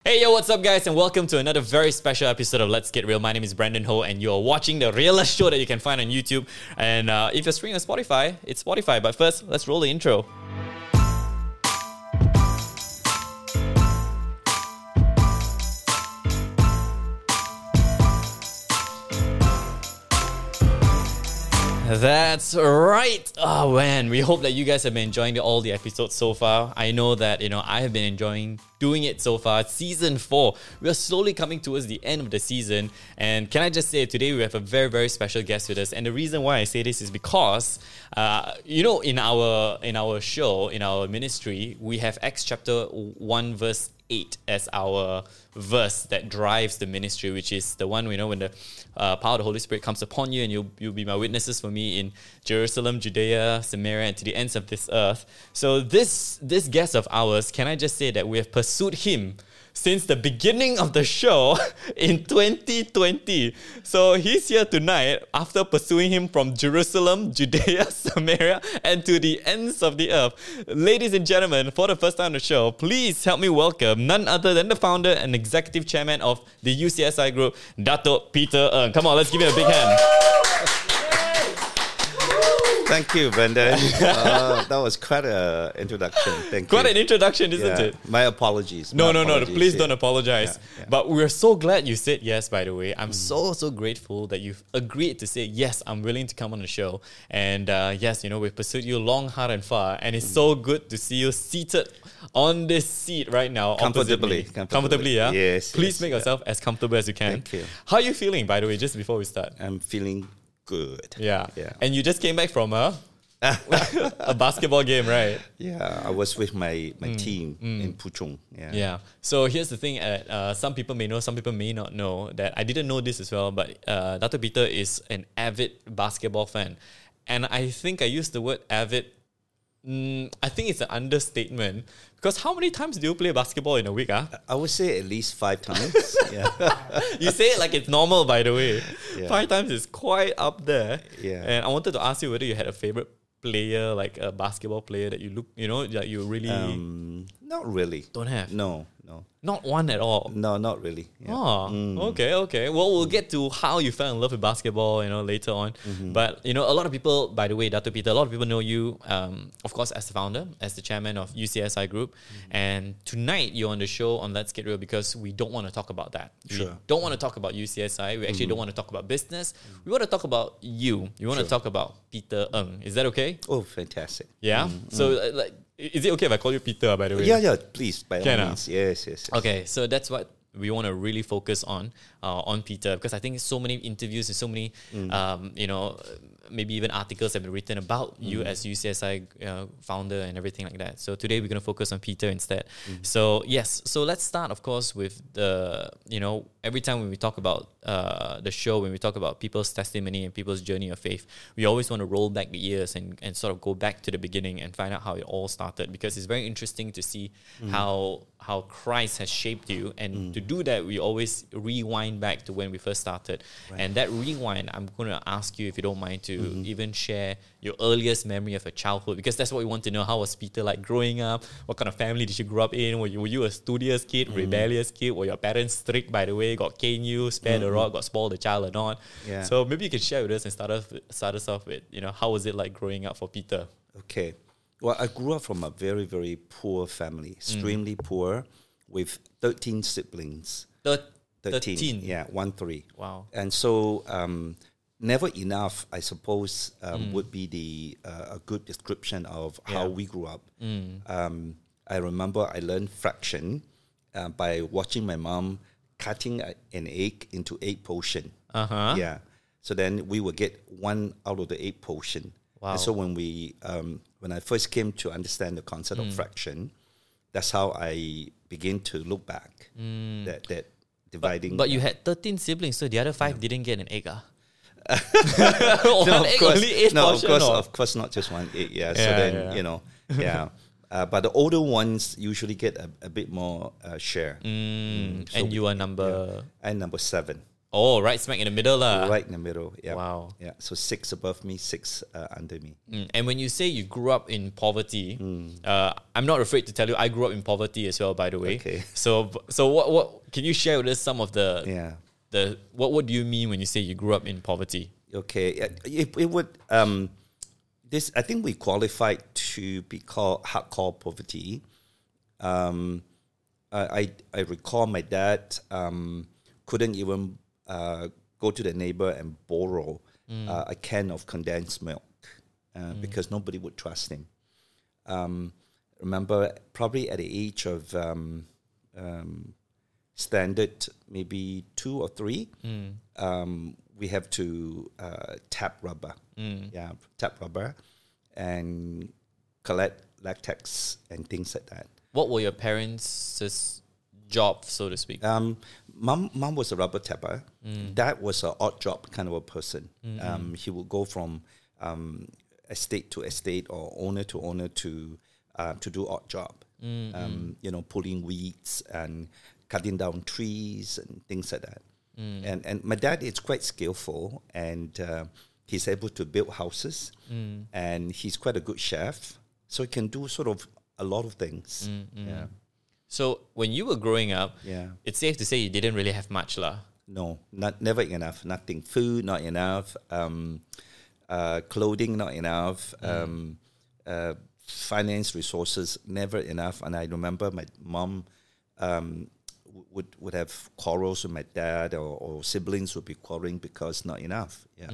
Hey, yo, what's up, guys, and welcome to another very special episode of Let's Get Real. My name is Brandon Ho, and you're watching the realest show that you can find on YouTube. And if you're streaming on Spotify, it's Spotify. But first, let's roll the intro. That's right. Oh man, we hope that you guys have been enjoying all the episodes so far. I know that, I have been enjoying doing it so far. Season 4. We are slowly coming towards the end of the season. And can I just say, today we have a very, very special guest with us. And the reason why I say this is because, in our show, in our ministry, we have Acts chapter 1 verse 8 as our verse that drives the ministry, which is the one when the power of the Holy Spirit comes upon you, and you'll be my witnesses for me in Jerusalem, Judea, Samaria, and to the ends of this earth. So this guest of ours, can I just say that we have pursued him since the beginning of the show in 2020. So he's here tonight after pursuing him from Jerusalem, Judea, Samaria, and to the ends of the earth. Ladies and gentlemen, for the first time on the show, please help me welcome none other than the founder and executive chairman of the UCSI Group, Datuk Peter Ng. Come on, let's give him a big hand. Thank you, Brandon. That was quite an introduction. Thank you. Quite an introduction, isn't it? My apologies. No. Please don't apologize. Yeah. But we're so glad you said yes, by the way. I'm so grateful that you've agreed to say, yes, I'm willing to come on the show. And yes, we've pursued you long, hard, and far. And it's so good to see you seated on this seat right now. Comfortably, yeah? Yes. Please make yourself as comfortable as you can. Thank you. How are you feeling, by the way, just before we start? I'm feeling good. Yeah. And you just came back from a basketball game, right? Yeah, I was with my team in Puchong. Yeah. So here's the thing: some people may know, some people may not know that I didn't know this as well. But Datuk Peter is an avid basketball fan, and I think I used the word avid. I think it's an understatement, because how many times do you play basketball in a week? I would say at least 5 times. You say it like it's normal, by the way. Yeah. 5 times is quite up there. Yeah. And I wanted to ask you whether you had a favorite player, like a basketball player that you that you really Not really. don't have. No. Not one at all. No, not really. Yeah. Oh, okay. Well, we'll get to how you fell in love with basketball, later on. But, a lot of people, by the way, Datuk Peter, a lot of people know you, of course, as the founder, as the chairman of UCSI Group. And tonight, you're on the show on Let's Get Real because we don't want to talk about that. Sure. We don't want to talk about UCSI. We actually don't want to talk about business. We want to talk about you. We want to talk about Peter Ng. Is that okay? Oh, fantastic. Yeah? So, is it okay if I call you Peter, by the way? Yeah, please, by all Can I? means. Yes. Okay, so that's what we want to really focus on Peter, because I think so many interviews and so many, maybe even articles have been written about you as UCSI founder and everything like that. So today we're going to focus on Peter instead. So yes, so let's start, of course, with the, every time when we talk about the show, when we talk about people's testimony and people's journey of faith, we always want to roll back the years and sort of go back to the beginning and find out how it all started, because it's very interesting to see how Christ has shaped you. And to do that, we always rewind back to when we first started. Right. And that rewind, I'm going to ask you, if you don't mind, to even share your earliest memory of a childhood, because that's what we want to know. How was Peter like growing up? What kind of family did you grow up in? Were you a studious kid, rebellious kid? Were your parents strict, by the way? Got cane you, spare the rod, got spoiled the child or not? Yeah. So maybe you can share with us and start us off with, how was it like growing up for Peter? Okay. Well, I grew up from a very, very poor family, extremely poor, with 13 siblings. 13? Yeah, 13. Wow. And so, never enough, I suppose, would be a good description of how we grew up. I remember I learned fraction by watching my mom cutting an egg into 8 portion. Yeah. So then we would get 1 out of the 8 portion. Wow. And so when I first came to understand the concept of fraction, that's how I began to look back, that dividing. But you had 13 siblings, so the other 5 didn't get an egg, Of course, not just 1 egg. Yeah. So then, but the older ones usually get a bit more share. And you are number... I'm number 7. Oh, right smack in the middle lah. Right in the middle. Yeah. Wow. Yeah. So 6 above me, 6 under me. And when you say you grew up in poverty, I'm not afraid to tell you I grew up in poverty as well, by the way. Okay. So what can you share with us some of the Yeah. what do you mean when you say you grew up in poverty? Okay. It would this, I think we qualified to be called hardcore poverty. I recall my dad couldn't even go to the neighbor and borrow a can of condensed milk because nobody would trust him. Remember, probably at the age of standard, maybe 2 or 3, we have to tap rubber. Tap rubber and collect latex and things like that. What were your parents' job, so to speak? Mom was a rubber tapper. Dad was an odd job kind of a person. He would go from estate to estate or owner to owner to do odd job. Pulling weeds and cutting down trees and things like that. And my dad is quite skillful, and he's able to build houses, and he's quite a good chef, so he can do sort of a lot of things. Yeah. So when you were growing up, Yeah. it's safe to say you didn't really have much lah. No, never enough. Nothing. Food, not enough. Clothing, not enough. Finance resources, never enough. And I remember my mom would have quarrels with my dad, or siblings would be quarreling because not enough. Yeah.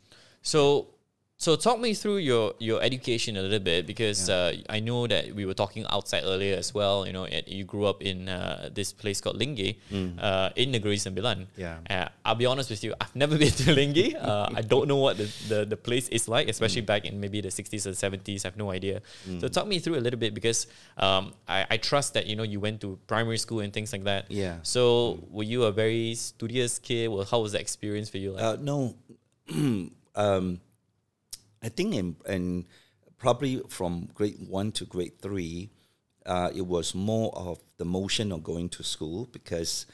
So talk me through your education a little bit, because I know that we were talking outside earlier as well. You grew up in this place called Linggay in Negeri Sembilan. Yeah. I'll be honest with you, I've never been to Linggay. I don't know what the place is like, especially back in maybe the 60s or 70s. I have no idea. So talk me through a little bit, because I trust that you went to primary school and things like that. Yeah. So were you a very studious kid? Well, how was the experience for you like? No. I think in probably from grade 1 to grade 3, it was more of the motion of going to school, because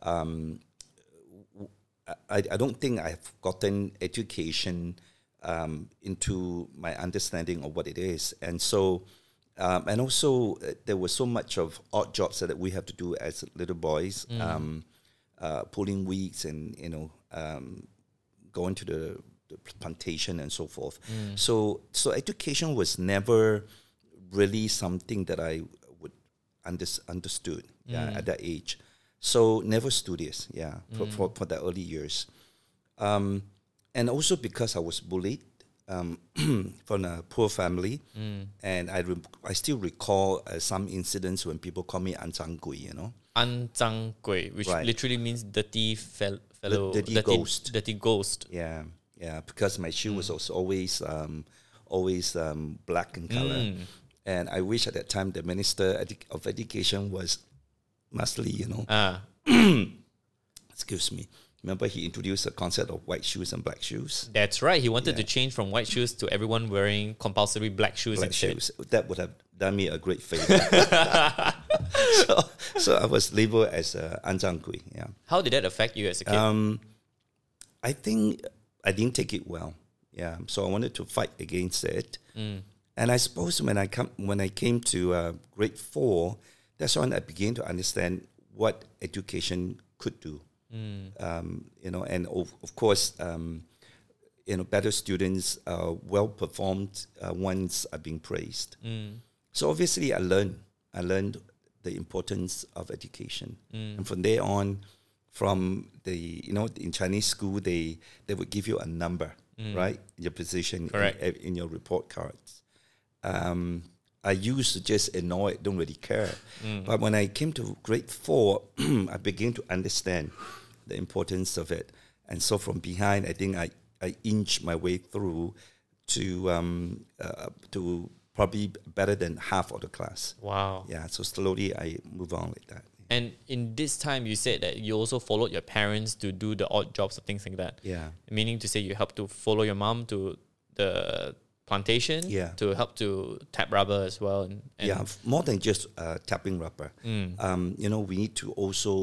I don't think I've gotten education into my understanding of what it is. And so, and also there was so much of odd jobs that we have to do as little boys, pulling weeds and, going to the plantation and so forth. So education was never really something that I would understood at that age. So never studious, for the early years. And also because I was bullied from a poor family, and I still recall some incidents when people call me Ancang Gui, Ancang Gui, which literally means dirty fellow, dirty ghost. Dirty ghost. Yeah, because my shoe was also always black in color, and I wish at that time the Minister of Education was Masli, Excuse me. Remember, he introduced the concept of white shoes and black shoes. That's right. He wanted to change from white shoes to everyone wearing compulsory black shoes. Black shoes. That would have done me a great favor. so I was labeled as Ancang Gui. Yeah. How did that affect you as a kid? I think I didn't take it well. Yeah, so I wanted to fight against it. And I suppose when I came to grade 4, that's when I began to understand what education could do. And of course, better students, well performed ones are being praised. So obviously, I learned the importance of education, and from there on. From in Chinese school, they would give you a number, right? Your position in your report cards. I used to just ignore it, don't really care. But when I came to grade 4, I began to understand the importance of it. And so from behind, I think I inched my way through to probably better than half of the class. Wow. Yeah, so slowly I move on like that. And in this time, you said that you also followed your parents to do the odd jobs or things like that. Yeah. Meaning to say you helped to follow your mom to the plantation to help to tap rubber as well. And more than just tapping rubber. We need to also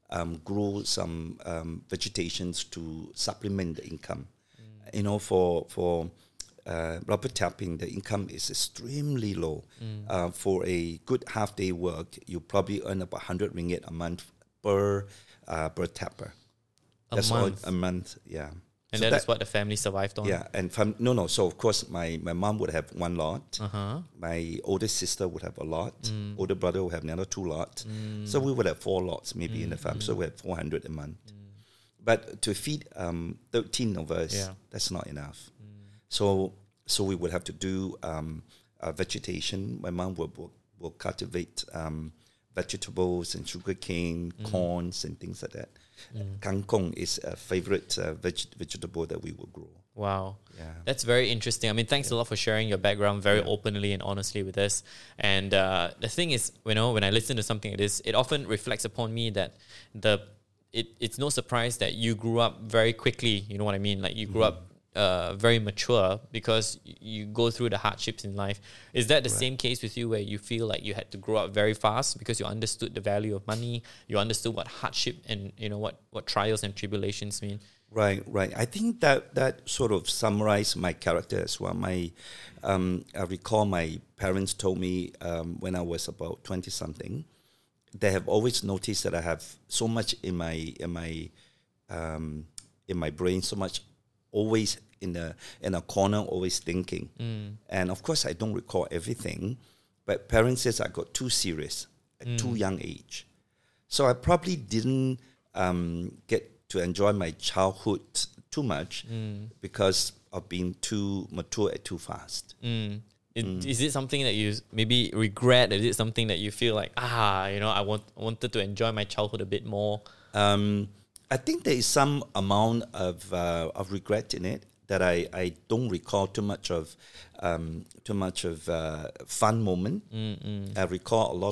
grow some vegetations to supplement the income. You know, for rubber tapping, the income is extremely low. For a good half-day work, you probably earn about 100 ringgit a month per tapper. That's month? all a month, yeah. And So that is what the family survived on? Yeah, and no. So of course, my mom would have one lot. My older sister would have a lot. Older brother would have another 2 lots. So we would have 4 lots maybe in the farm. So we have 400 a month. But to feed 13 of us, that's not enough. So we would have to do vegetation. My mom will cultivate vegetables and sugarcane, corns and things like that. Kangkong is a favorite vegetable that we will grow. Wow. Yeah. That's very interesting. I mean, thanks a lot for sharing your background very openly and honestly with us. And the thing is, when I listen to something like this, it often reflects upon me that it's no surprise that you grew up very quickly. You know what I mean? Like you grew up very mature because you go through the hardships in life. Is that the same case with you, where you feel like you had to grow up very fast because you understood the value of money, you understood what hardship and what trials and tribulations mean? Right. I think that sort of summarized my character as well. I recall my parents told me when I was about 20 something, they have always noticed that I have so much in my brain, so much always in a corner, always thinking. And of course, I don't recall everything, but parents says I got too serious at too young age. So I probably didn't get to enjoy my childhood too much because of being too mature and too fast. Is it something that you maybe regret? Is it something that you feel like, I wanted to enjoy my childhood a bit more? I think there is some amount of regret in it, that I don't recall too much of fun moment. I recall a lot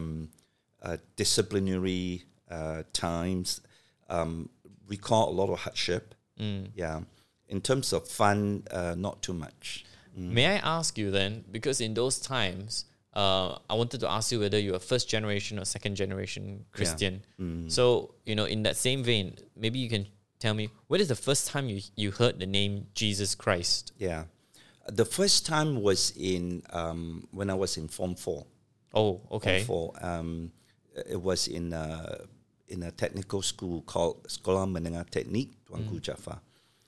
of disciplinary times. Recall a lot of hardship. Yeah, in terms of fun, not too much. May I ask you then, because in those times, I wanted to ask you whether you're a first generation or second generation Christian. So, in that same vein, maybe you can tell me, when is the first time you heard the name Jesus Christ? Yeah. The first time was when I was in Form 4. Oh, okay. Form 4. It was in a technical school called Sekolah Menengah Teknik Tuanku Jaafar.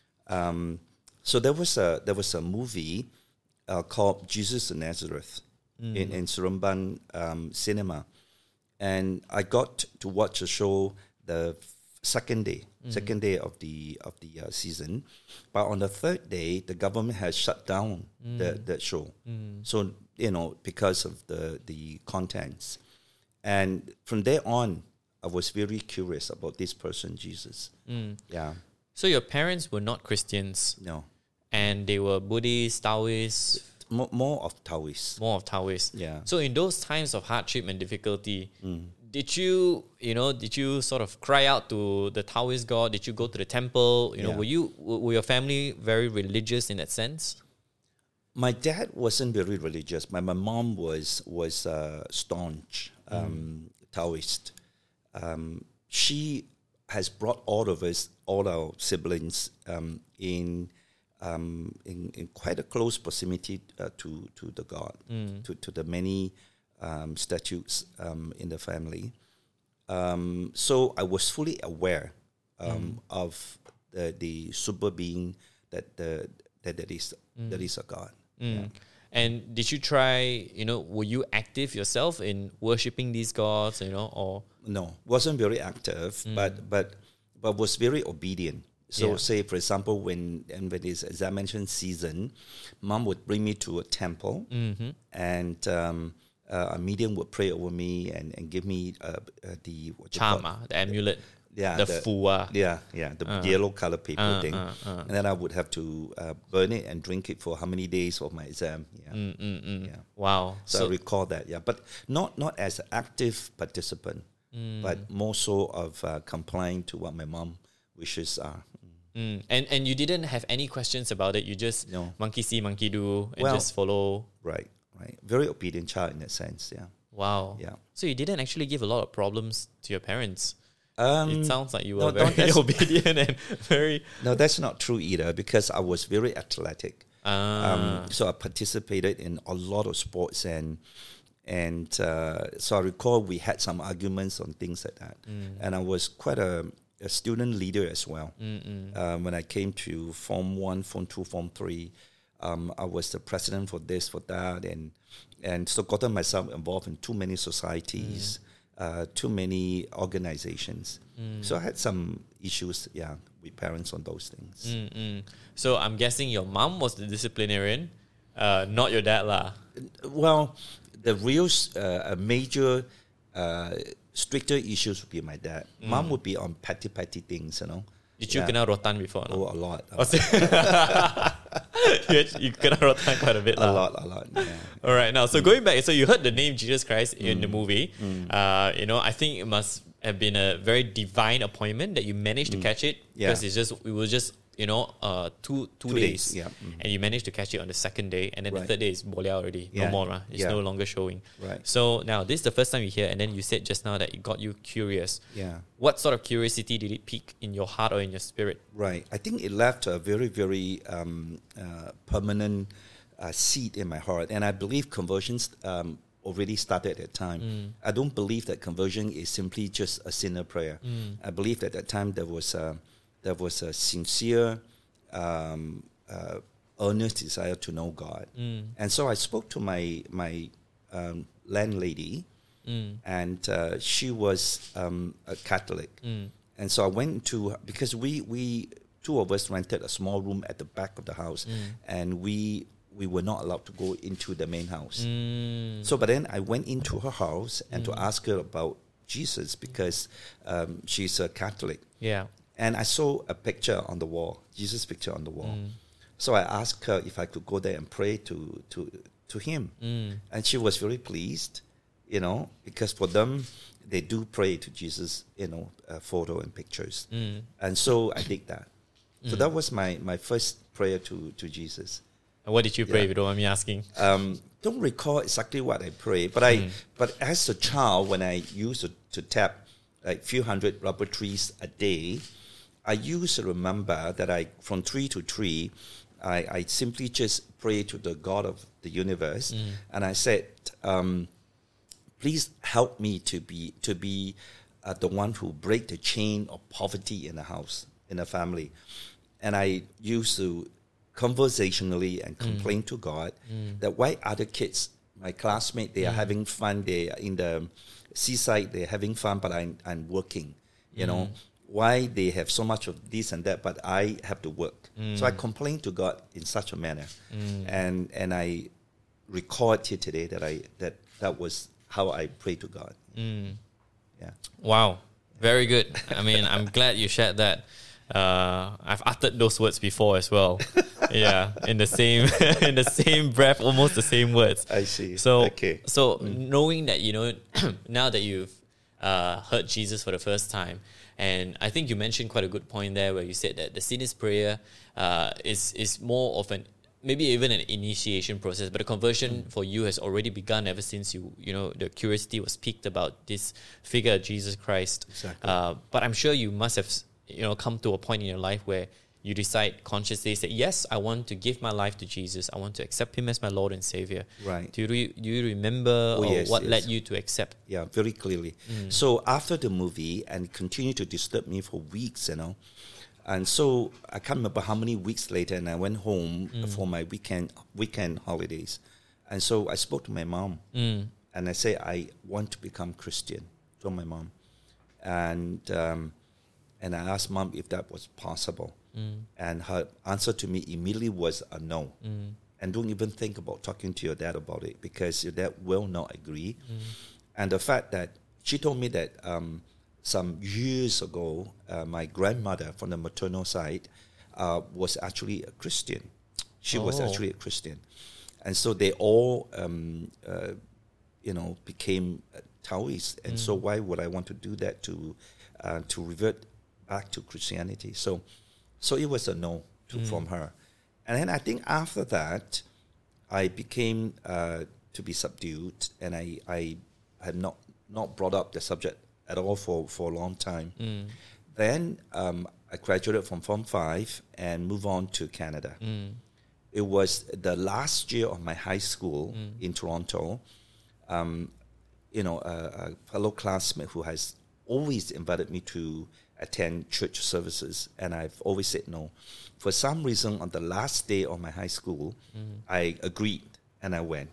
So there was a movie called Jesus of Nazareth in Seremban Cinema, and I got to watch the show the second day of the season, but on the third day the government has shut down the show. So because of the contents, and from there on I was very curious about this person Jesus. Yeah. So your parents were not Christians? No. And they were Buddhist, Taoist? More of Taoist. More of Taoist. Yeah. So in those times of hardship and difficulty, did you sort of cry out to the Taoist god? Did you go to the temple? Were your family very religious in that sense? My dad wasn't very religious. My mom was staunch Taoist. She has brought all our siblings, in quite a close proximity to the God, to the many statues in the family. So I was fully aware of the super being that is a God. Yeah. And did you try, were you active yourself in worshipping these gods, or? No, wasn't very active, but was very obedient. So say, for example, when it's, as I mentioned, season, Mom would bring me to a temple, and a medium would pray over me and give me the charm, the amulet. Yeah, the fua. Yeah, the yellow color paper thing. And then I would have to burn it and drink it for how many days for my exam. Yeah. Yeah. Wow. So I recall that, but not as an active participant, but more so of complying to what my mom wishes are. And you didn't have any questions about it. You just monkey see, monkey do, and just follow. Right. Very obedient child in that sense. Yeah. Wow. Yeah. So you didn't actually give a lot of problems to your parents. It sounds like you were no, very obedient and very... No, that's not true either, because I was very athletic. So I participated in a lot of sports, and so I recall we had some arguments on things like that. And I was quite a student leader as well. When I came to Form 1, Form 2, Form 3, I was the president for this, for that, and so gotten myself involved in too many societies, too many organizations. So I had some issues, with parents on those things. So I'm guessing your mom was the disciplinarian, not your dad lah. Well, the real major stricter issues would be my dad. Mom would be on petty things, Did you kena rotan before? No? Oh, a lot. You kena rotan quite a bit. A lot. Yeah. All right, now, so going back, so you heard the name Jesus Christ in the movie. I think it must have been a very divine appointment that you managed to catch it, because it was just 2 days, and you managed to catch it on the second day, and then the third day is bolia already, no more, it's no longer showing. Right. So now this is the first time you hear, and then you said just now that it got you curious. Yeah. What sort of curiosity did it pique in your heart or in your spirit? Right. I think it left a very, very permanent seed in my heart, and I believe conversions already started at that time. I don't believe that conversion is simply just a sinner prayer. I believe at that time there was a sincere, earnest desire to know God. And so I spoke to my landlady, and she was a Catholic. And so I went to, because we two of us rented a small room at the back of the house, and we were not allowed to go into the main house. So, but then I went into her house and to ask her about Jesus, because she's a Catholic. Yeah. And I saw a picture on the wall, Jesus' picture on the wall. So I asked her if I could go there and pray to him. And she was very pleased, because for them, they do pray to Jesus, photo and pictures. And so I did that. So that was my first prayer to Jesus. And what did you pray, if you don't mind me asking? Don't recall exactly what I prayed, but as a child, when I used to tap like few hundred rubber trees a day, I used to remember that from tree to tree, I simply just pray to the God of the universe, and I said, please help me to be the one who break the chain of poverty in the house, in the family. And I used to conversationally and complain to God that why other kids, my classmates, they are having fun, they are in the seaside, they're having fun, but I'm working, why they have so much of this and that, but I have to work. So I complained to God in such a manner, and I record here today that was how I pray to God. Yeah. Wow, very good. I mean, I'm glad you shared that. I've uttered those words before as well. Yeah, in the same breath, almost the same words. I see. So, okay. Knowing that now that you've heard Jesus for the first time, and I think you mentioned quite a good point there, where you said that the sinner's prayer is more of maybe even an initiation process, but the conversion for you has already begun ever since the curiosity was piqued about this figure, Jesus Christ. Exactly. But I'm sure you must have come to a point in your life where you decide consciously that, yes, I want to give my life to Jesus. I want to accept him as my Lord and Savior. Right. Do you remember what led you to accept? Yeah, very clearly. So after the movie, and continued to disturb me for weeks, and so I can't remember how many weeks later, and I went home for my weekend holidays. And so I spoke to my mom, and I said, I want to become Christian. Told my mom. And I asked mom if that was possible. And her answer to me immediately was a no. And don't even think about talking to your dad about it, because your dad will not agree. And the fact that she told me that some years ago, my grandmother from the maternal side was actually a Christian. She was actually a Christian. And so they all, became Taoists. And so why would I want to do that to revert back to Christianity? So it was a no from her. And then I think after that, I became to be subdued, and I had not brought up the subject at all for a long time. Then I graduated from Form 5 and moved on to Canada. It was the last year of my high school in Toronto. A fellow classmate who has always invited me to attend church services, and I've always said no. For some reason, on the last day of my high school, I agreed and I went.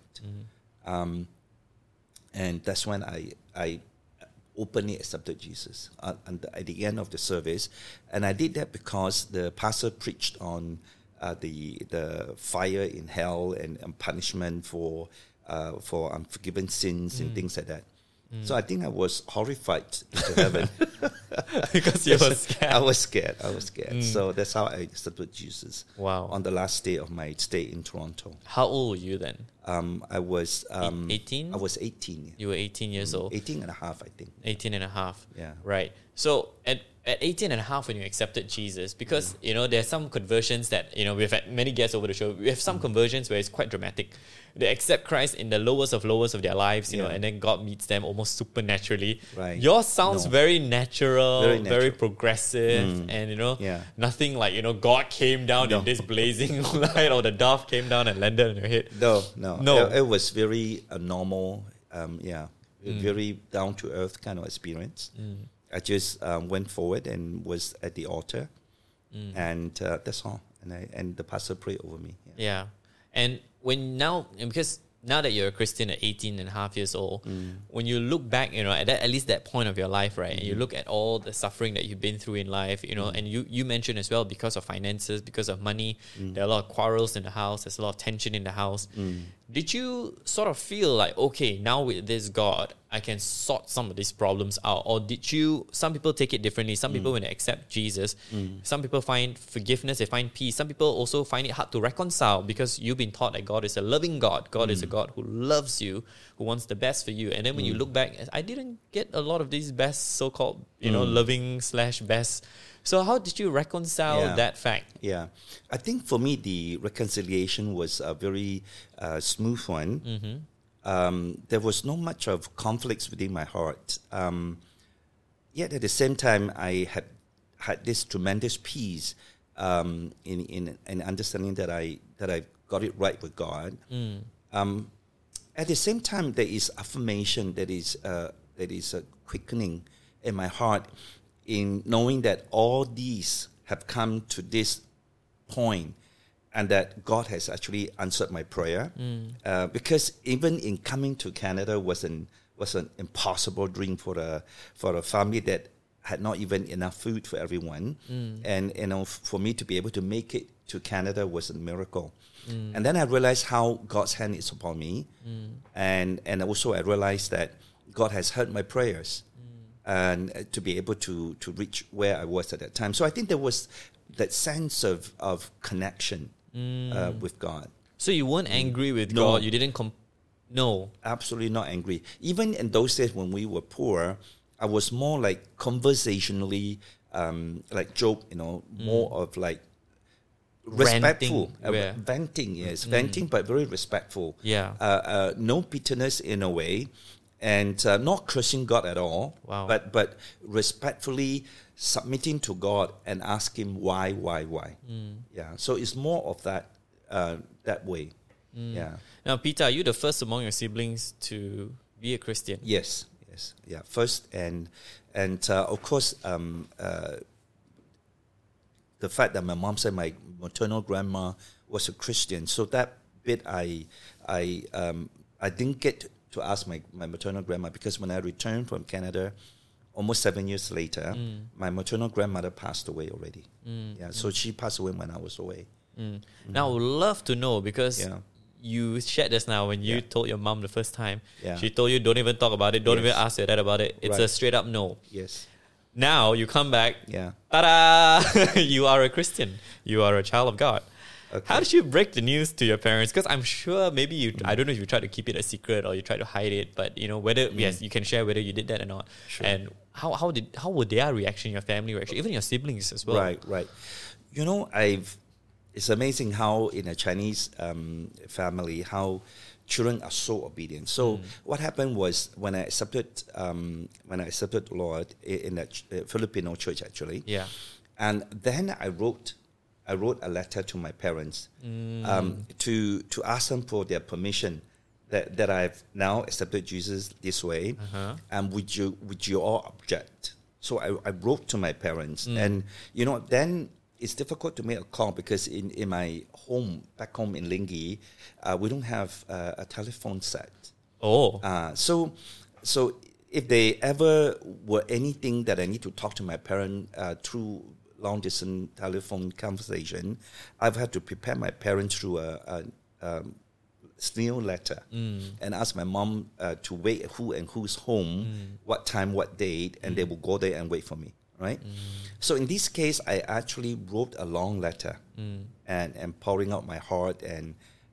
And that's when I openly accepted Jesus at the end of the service. And I did that because the pastor preached on the fire in hell and punishment for unforgiven sins and things like that. So I think I was horrified into heaven. Because you were scared. I was scared. So that's how I accepted Jesus. Wow. On the last day of my stay in Toronto. How old were you then? I was... 18? I was 18. You were 18 years old? 18 and a half, I think. 18 and a half. Yeah. Right. So at 18 and a half when you accepted Jesus, because, there's some conversions that, we've had many guests over the show. We have some conversions where it's quite dramatic. They accept Christ in the lowest of their lives, you know, and then God meets them almost supernaturally. Right. Yours sounds very natural, very progressive, and, nothing like, God came down in this blazing light or the dove came down and landed on your head. No. It was very normal, very down-to-earth kind of experience. I just went forward and was at the altar, and that's all. And the pastor prayed over me. Yeah. And because now that you're a Christian at 18 and a half years old, when you look back, at least that point of your life, right, and you look at all the suffering that you've been through in life, and you mentioned as well, because of finances, because of money, there are a lot of quarrels in the house, there's a lot of tension in the house. Did you sort of feel like, okay, now with this God, I can sort some of these problems out? Or some people take it differently. Some people, when they accept Jesus, some people find forgiveness, they find peace. Some people also find it hard to reconcile because you've been taught that God is a loving God. God is a God who loves you, who wants the best for you. And then when you look back, I didn't get a lot of these best so-called, loving/best. So how did you reconcile that fact? Yeah. I think for me, the reconciliation was a very smooth one. There was not much of conflicts within my heart. Yet at the same time, I had this tremendous peace in understanding that I got it right with God. At the same time, there is affirmation that is a quickening in my heart, in knowing that all these have come to this point and that God has actually answered my prayer. Because even in coming to Canada was an impossible dream for a family that had not even enough food for everyone. And for me to be able to make it to Canada was a miracle. And then I realized how God's hand is upon me. And also I realized that God has heard my prayers. And to be able to reach where I was at that time. So I think there was that sense of connection with God. So you weren't angry with God? You didn't... No. Absolutely not angry. Even in those days when we were poor, I was more like conversationally, like Job, more of like respectful. Venting, yes. Venting, but very respectful. Yeah. No bitterness in a way. And not cursing God at all, but respectfully submitting to God and ask Him why. Yeah, so it's more of that way. Yeah. Now, Peter, are you the first among your siblings to be a Christian? Yes, yeah, first, and of course, the fact that my mom said my maternal grandma was a Christian, so that bit I didn't get to ask my maternal grandma, because when I returned from Canada almost 7 years later, my maternal grandmother passed away already. So she passed away when I was away. Now I would love to know, because you shared just now when you told your mom the first time, she told you don't even talk about it, don't even ask your dad about it. It's a straight up no. Yes. Now you come back, ta-da! You are a Christian. You are a child of God. Okay. How did you break the news to your parents? Because I'm sure maybe I don't know if you tried to keep it a secret or you tried to hide it, but whether yes, you can share whether you did that or not. Sure. And how were their reaction, your family reaction, even your siblings as well? Right. It's amazing how in a Chinese family, how children are so obedient. So what happened was when I accepted the Lord in that Filipino church actually, and then I wrote a letter to my parents to ask them for their permission that I've now accepted Jesus this way, and would you all object? So I wrote to my parents, and then it's difficult to make a call because in my home, back home in Lingi, we don't have a telephone set. So if they ever were anything that I need to talk to my parent through long distance telephone conversation, I've had to prepare my parents through a snail letter and ask my mom to wait at who and who's home, what time, what date, and they will go there and wait for me, right? So in this case, I actually wrote a long letter and pouring out my heart. And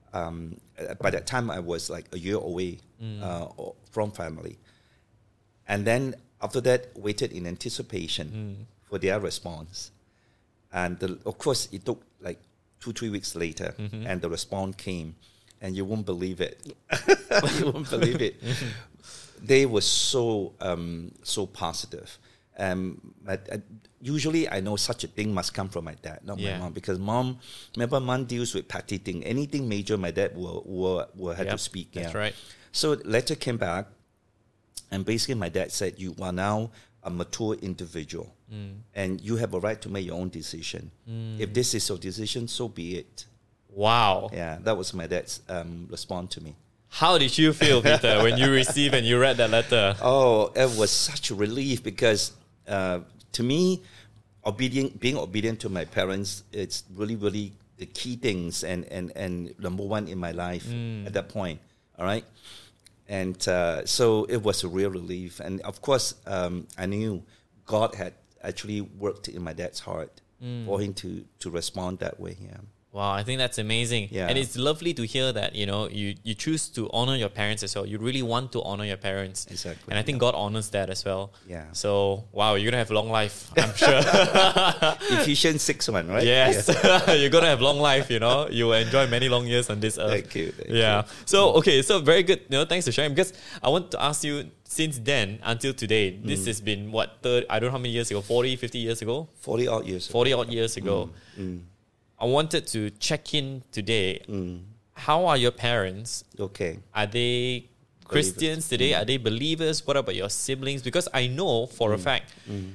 by that time, I was like a year away from family. And then after that, waited in anticipation for their response. And of course, it took like 2-3 weeks later, and the response came. And you won't believe it. You won't believe it. They were so positive. Usually, I know such a thing must come from my dad, not my mom, because mom deals with petty thing. Anything major, my dad will have to speak. That's right. So letter came back, and basically my dad said, "You are now a mature individual, and you have a right to make your own decision. If this is your decision, so be it." Wow. Yeah, that was my dad's response to me. How did you feel, Peter, when you received and you read that letter? Oh, it was such a relief because to me, being obedient to my parents, it's really, really the key things and number one in my life at that point. All right. And so it was a real relief. And of course, I knew God had actually worked in my dad's heart for him to respond that way. Yeah. Wow, I think that's amazing. Yeah. And it's lovely to hear that, you choose to honor your parents as well. You really want to honor your parents. Exactly. And I think God honors that as well. Yeah. So, wow, you're going to have long life, I'm sure. Ephesians 6:1, right? Yes. Yeah. You're going to have long life, You will enjoy many long years on this earth. Thank you. So, okay, so very good. Thanks for sharing. Because I want to ask you, since then until today, this has been, what, I don't know how many years ago, 40, 50 years ago? 40 odd years ago. 40 odd years ago. I wanted to check in today. How are your parents? Okay. Are they Christians today? Are they believers? What about your siblings? Because I know for a fact,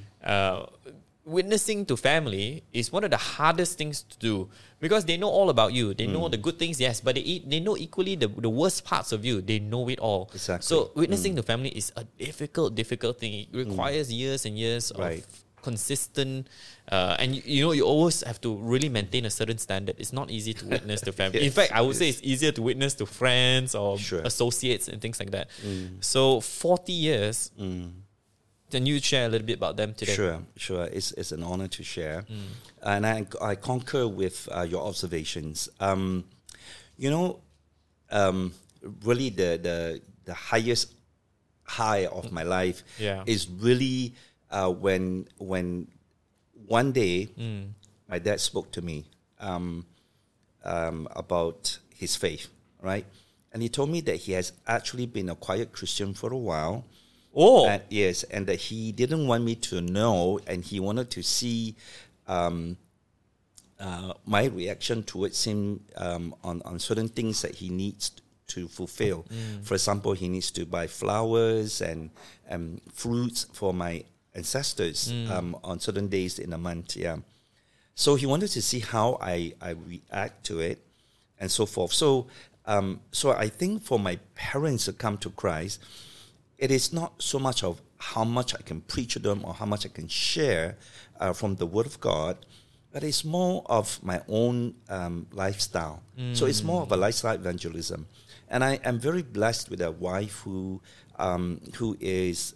witnessing to family is one of the hardest things to do because they know all about you. They know the good things, yes, but they know equally the worst parts of you. They know it all. Exactly. So witnessing to family is a difficult thing. It requires years and years of consistent, and you always have to really maintain a certain standard. It's not easy to witness to family. In fact, I would say it's easier to witness to friends or associates and things like that. So 40 years, can you share a little bit about them today? Sure. It's an honor to share. And I concur with your observations. Really the highest high of my life is really when one day my dad spoke to me about his faith, right? And he told me that he has actually been a quiet Christian for a while. Oh. And, yes, and that he didn't want me to know, and he wanted to see my reaction towards him on certain things that he needs to fulfill. For example, he needs to buy flowers and fruits for my ancestors on certain days in a month. Yeah. So he wanted to see how I react to it and so forth. So I think for my parents to come to Christ, it is not so much of how much I can preach to them or how much I can share from the Word of God, but it's more of my own lifestyle. So it's more of a lifestyle evangelism. And I am very blessed with a wife who is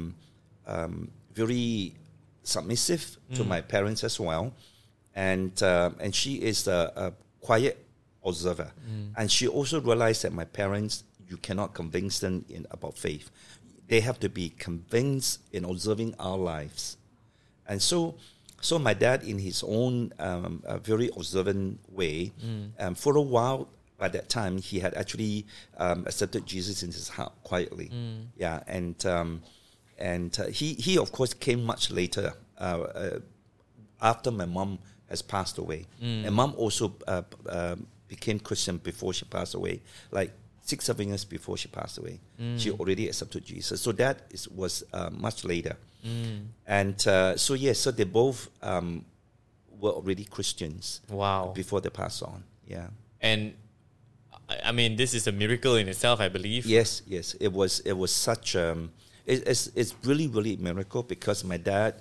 very submissive to my parents as well, and she is a quiet observer, and she also realized that my parents, you cannot convince them about faith; they have to be convinced in observing our lives, and so my dad, in his own very observant way, for a while by that time, he had actually accepted Jesus in his heart quietly. Yeah, and he of course came much later after my mom has passed away. And mom also became Christian before she passed away, like 6-7 years before she passed away. She already accepted Jesus. So that was much later. And so they both were already Christians. Wow. Before they passed on. Yeah. And I mean, this is a miracle in itself, I believe. Yes. It was such it's really a miracle, because my dad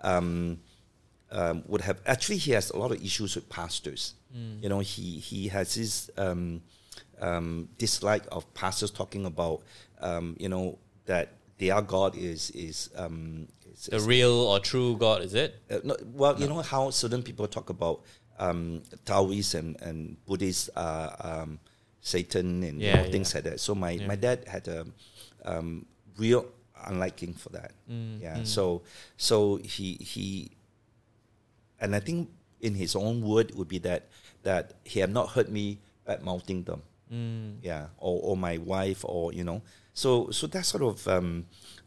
would have actually, he has a lot of issues with pastors. You know, he has his dislike of pastors talking about that their God is the real or true God, is it? You know how certain people talk about Taoists and Buddhists are Satan and things like that. So my dad had a real unliking for that. So he and I think in his own word would be that he had not heard me bad mouthing them. Or my wife, or so that sort of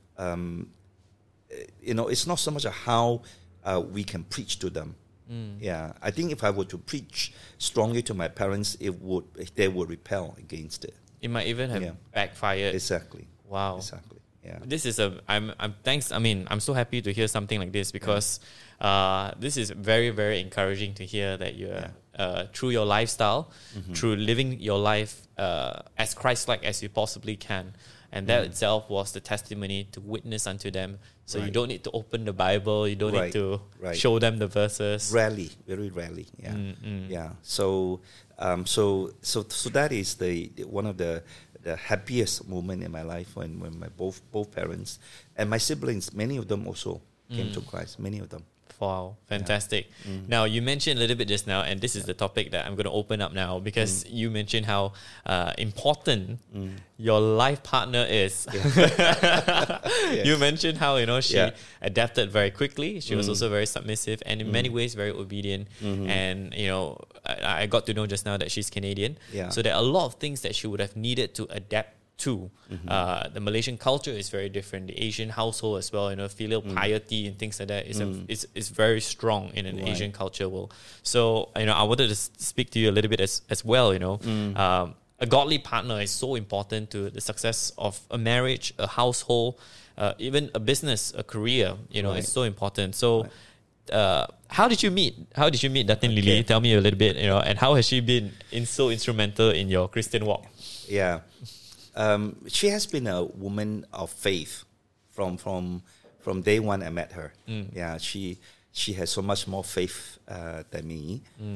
it's not so much how we can preach to them. I think if I were to preach strongly to my parents, they would repel against it. It might even have backfired. Exactly. Wow. Exactly. Yeah. This is I'm so happy to hear something like this, because this is very, very encouraging to hear that you're through your lifestyle, through living your life as Christ-like as you possibly can. And that itself was the testimony to witness unto them. So you don't need to open the Bible. You don't need to show them the verses. Rarely, very rarely. Yeah, yeah. So that is the one of the happiest moment in my life when my both parents and my siblings, many of them also came to Christ. Many of them. Wow, fantastic. Now, you mentioned a little bit just now, and this is the topic that I'm going to open up now, because you mentioned how important your life partner is. You mentioned how, she adapted very quickly. She was also very submissive and in many ways very obedient. And, I got to know just now that she's Canadian. So there are a lot of things that she would have needed to adapt to. The Malaysian culture is very different. The Asian household as well, filial piety and things like that is very strong in an Asian culture world. So, I wanted to speak to you a little bit as well, a godly partner is so important to the success of a marriage, a household, even a business, a career, it's so important. So, how did you meet? How did you meet Datin Lily? Tell me a little bit, and how has she been so instrumental in your Christian walk? Yeah. She has been a woman of faith from day one I met her. Yeah, she has so much more faith than me.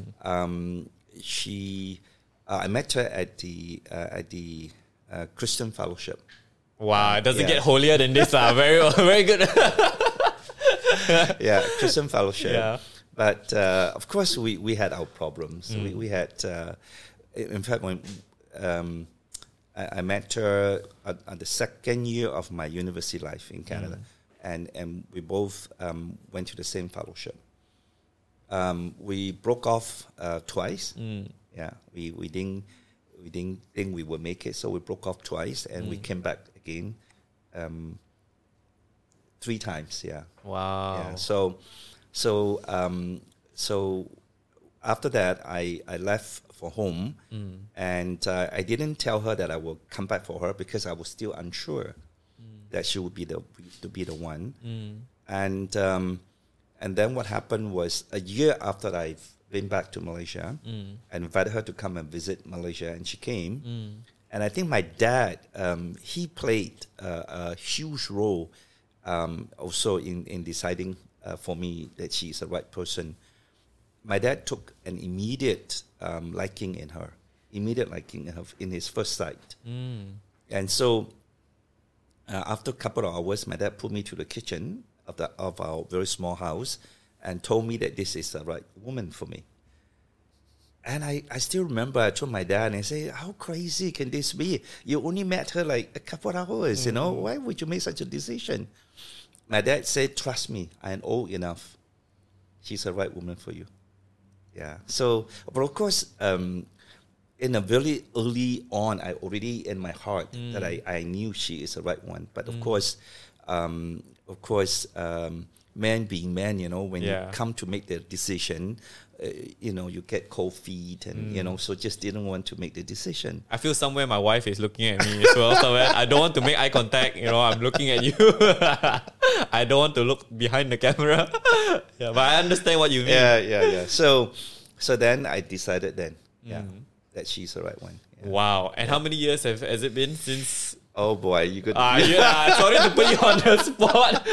I met her at the Christian Fellowship. Wow, it doesn't get holier than this. Very very good. Yeah, Christian Fellowship. Yeah. But of course we had our problems. We had in fact when I met her at the second year of my university life in Canada, and we both went to the same fellowship. We broke off twice. Yeah, we didn't think we would make it, so we broke off twice, and we came back again 3 times. Yeah. Wow. Yeah. So after that, I left for home, and I didn't tell her that I would come back for her, because I was still unsure that she would be the one. And then what happened was, a year after I've been back to Malaysia, I invited her to come and visit Malaysia, and she came. And I think my dad, he played a huge role also in deciding for me that she's the right person. My dad took an immediate liking in her in his first sight. And so after a couple of hours, my dad put me to the kitchen of our very small house and told me that this is the right woman for me. And I still remember, I told my dad, and I said, how crazy can this be? You only met her like a couple of hours, why would you make such a decision? My dad said, trust me, I am old enough. She's the right woman for you. Yeah. So, but of course, in a very early on, I already in my heart that I knew she is the right one. But of course, man being man, when you come to make the decision, you get cold feet and, so just didn't want to make the decision. I feel somewhere my wife is looking at me as well. Somewhere I don't want to make eye contact. I'm looking at you. I don't want to look behind the camera. Yeah, but I understand what you mean. Yeah. So then I decided that she's the right one. Yeah. Wow. And how many years has it been since? Oh boy, you could. Sorry to put you on the spot.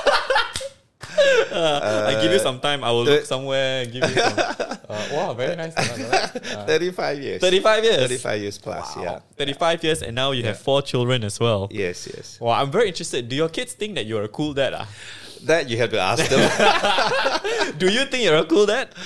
I give you some time. I will look somewhere and give you some. Wow, very nice. 35 years. 35 years. 35 years plus, wow. 35 years, and now you have 4 children as well. Yes. Wow, I'm very interested. Do your kids think that you're a cool dad? That you have to ask them. Do you think you're a cool dad?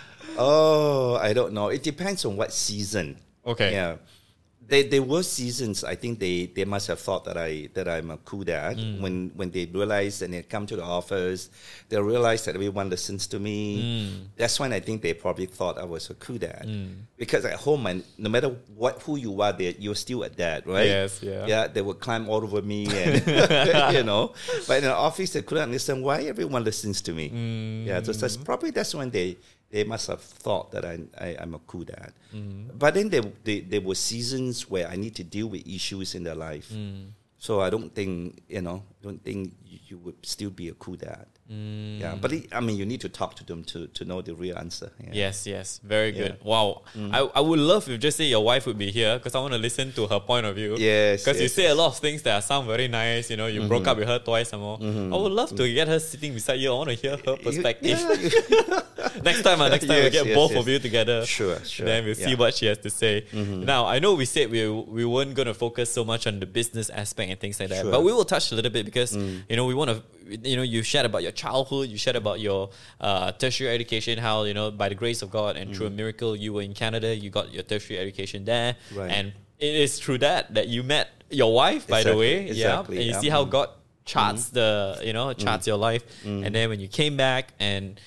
Oh, I don't know. It depends on what season. Okay. Yeah. There were seasons. I think they must have thought that I'm a cool dad when they realized and they come to the office. They realized that everyone listens to me. That's when I think they probably thought I was a cool dad because at home, no matter who you are, you're still a dad, right? Yes, yeah. Yeah, they would climb all over me, and But in the office, they couldn't understand why everyone listens to me. Yeah, so that's when they must have thought that I'm a cool dad. But then there were seasons where I need to deal with issues in their life. So I don't think, you would still be a cool dad. Yeah, but you need to talk to them to know the real answer. Yeah. Yes, very good. Wow, I would love if just say your wife would be here because I want to listen to her point of view. Yes, because you say a lot of things that sound very nice. You broke up with her twice and more. I would love to get her sitting beside you. I want to hear her perspective. Next time we get both of you together. Sure. Then we'll see what she has to say. Now, I know we said we weren't going to focus so much on the business aspect and things like that, but we will touch a little bit because we want to. You shared about your childhood, you shared about your tertiary education, how, by the grace of God and through a miracle, you were in Canada, you got your tertiary education there. Right. And it is through that you met your wife, by the way. Exactly. And you see how God charts charts your life. And then when you came back and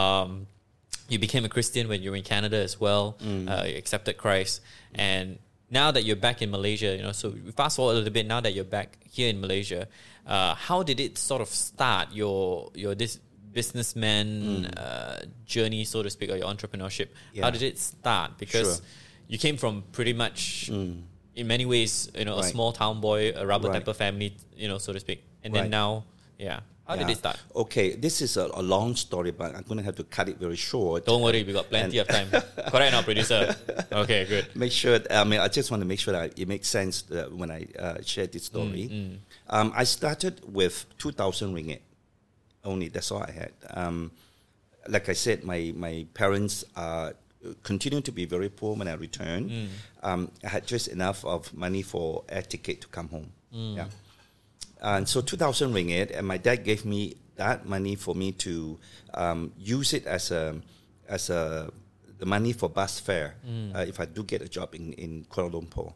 you became a Christian when you were in Canada as well, you accepted Christ. And now that you're back in Malaysia, so fast forward a little bit, now that you're back here in Malaysia, how did it sort of start your this businessman journey, so to speak, or your entrepreneurship? Yeah. How did it start? Because you came from pretty much, in many ways, a small town boy, a rubber temper family, so to speak. And then now, how did it start? Okay, this is a long story, but I'm going to have to cut it very short. Don't worry, we got plenty of time. Correct now, producer? Okay, good. Make sure, I just want to make sure that it makes sense when I share this story. I started with 2,000 ringgit only. That's all I had. Like I said, my parents continued to be very poor when I returned. I had just enough of money for air ticket to come home. Yeah. And so 2,000 ringgit, and my dad gave me that money for me to use it as the money for bus fare if I do get a job in Kuala Lumpur.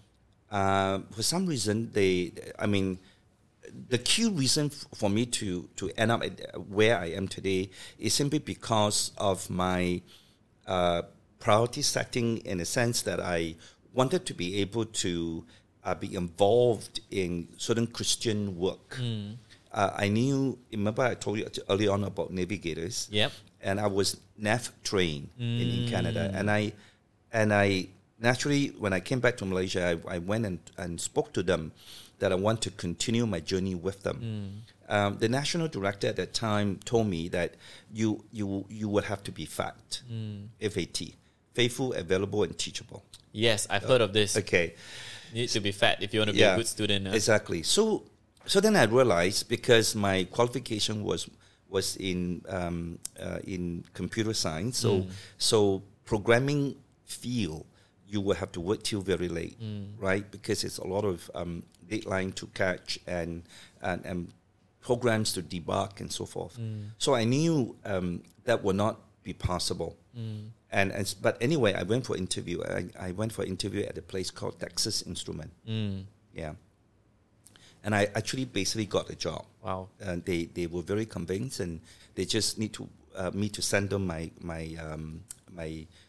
For some reason, the key reason for me to end up at where I am today is simply because of my priority setting, in a sense that I wanted to be able to be involved in certain Christian work. Remember I told you early on about navigators. Yep. And I was NAV trained in Canada. And I naturally, when I came back to Malaysia, I went and spoke to them that I want to continue my journey with them. The national director at that time told me that you would have to be FAT, F-A-T, faithful, available, and teachable. Yes, I've heard of this. Okay. You need to be fat if you want to be a good student. Exactly. So then I realized, because my qualification was in computer science, so programming field, you will have to work till very late, right? Because it's a lot of deadline to catch and programs to debug and so forth. So I knew that would not be possible. But anyway, I went for interview. I went for interview at a place called Texas Instrument. Yeah. And I actually basically got a job. Wow. And they were very convinced, and they just need to me to send them my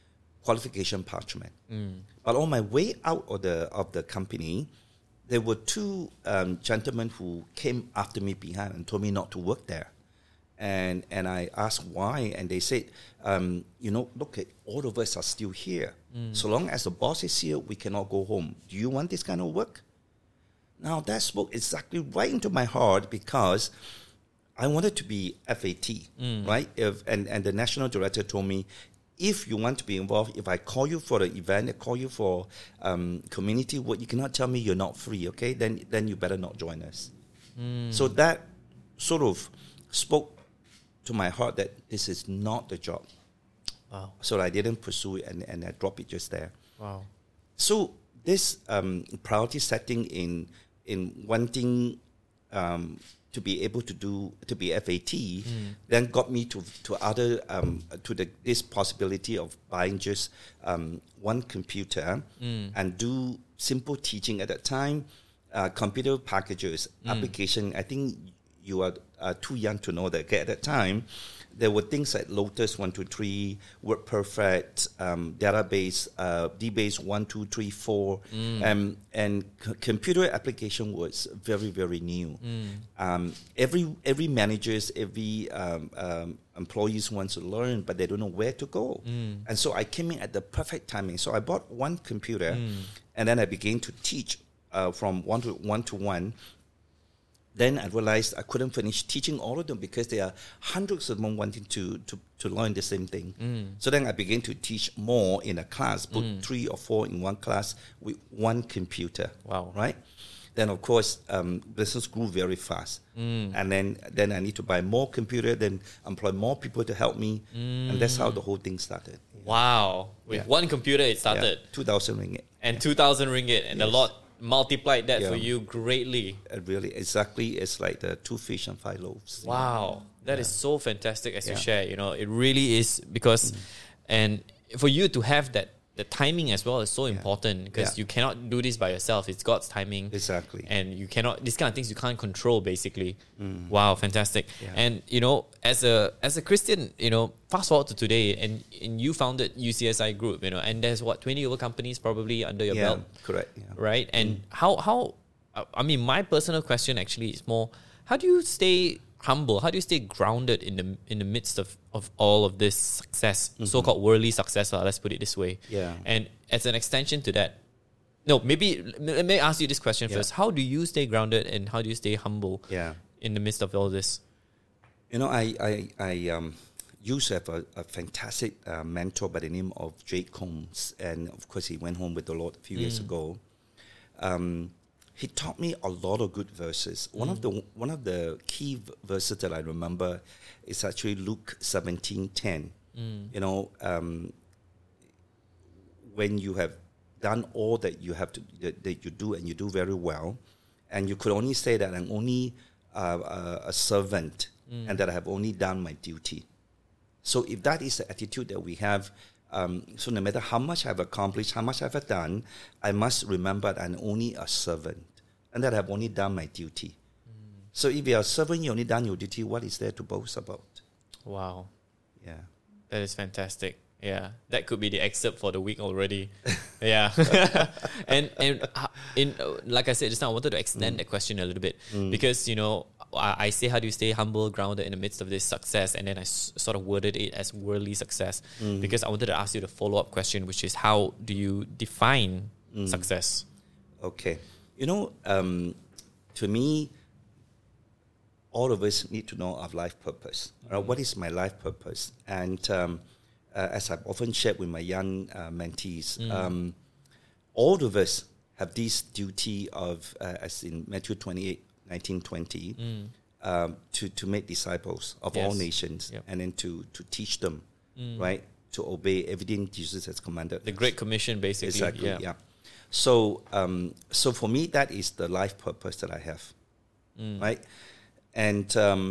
qualification parchment. But on my way out of the company, there were two gentlemen who came after me behind and told me not to work there. And I asked why, and they said, look, all of us are still here. So long as the boss is here, we cannot go home. Do you want this kind of work? Now, that spoke exactly right into my heart, because I wanted to be FAT, right? And the national director told me, if you want to be involved, if I call you for the event, I call you for community work, you cannot tell me you're not free, okay? Then you better not join us. So that sort of spoke to my heart that this is not the job. Wow. So I didn't pursue it, and I dropped it just there. Wow. So this priority setting in wanting to be able to be FAT, then got me to other this possibility of buying just one computer and do simple teaching at that time, computer packages, application. I think you are too young to know that. Okay, at that time, there were things like Lotus 123, WordPerfect, database, DBase 1, 2, 3, 4, and computer application was very, very new. Every managers, every employees wants to learn, but they don't know where to go. And so I came in at the perfect timing. So I bought one computer, and then I began to teach from one to one. Then I realized I couldn't finish teaching all of them because there are hundreds of them wanting to learn the same thing. So then I began to teach more in a class, put 3 or 4 in one class with one computer. Wow. Right? Then, of course, business grew very fast. And then I need to buy more computer, then employ more people to help me. And that's how the whole thing started. Wow. With one computer, it started. 2,000 ringgit. And 2,000 ringgit. And a lot multiplied that for you greatly. Really, exactly. It's like the 2 fish and 5 loaves. Wow. That is so fantastic as you share. It really is, because, and for you to have that, the timing as well is so important, because you cannot do this by yourself. It's God's timing. Exactly. And you cannot, these kind of things you can't control, basically. Wow, fantastic. Yeah. And, as a Christian, fast forward to today, and you founded UCSI Group, and there's 20 over companies probably under your belt. Correct. Yeah. Right? And how, I mean, my personal question actually is more, how do you stay humble? How do you stay grounded in the midst of all of this success, so-called worldly success? Let's put it this way. Yeah. And as an extension to that, let me ask you this question first. How do you stay grounded, and how do you stay humble in the midst of all this? I used to have a fantastic mentor by the name of Jake Combs, and of course he went home with the Lord a few years ago. He taught me a lot of good verses. One of the key verses that I remember is actually Luke 17:10. When you have done all that you have to that you do, and you do very well, and you could only say that I'm only a servant, and that I have only done my duty. So if that is the attitude that we have, so no matter how much I've accomplished, how much I've done, I must remember that I'm only a servant, and that I've only done my duty. So if you're a servant, you only done your duty, what is there to boast about? Wow. Yeah. That is fantastic. Yeah. That could be the excerpt for the week already. Yeah. and like I said just now, I wanted to extend that question a little bit, because, I say, how do you stay humble, grounded in the midst of this success? And then I sort of worded it as worldly success, because I wanted to ask you the follow-up question, which is, how do you define success? Okay. To me, all of us need to know our life purpose. What is my life purpose? And as I've often shared with my young mentees, all of us have this duty of, as in Matthew 28:19-20, to make disciples of all nations, and then to teach them, right? To obey everything Jesus has commanded. The Great Commission, basically. Exactly, yeah. So for me, that is the life purpose that I have, right? And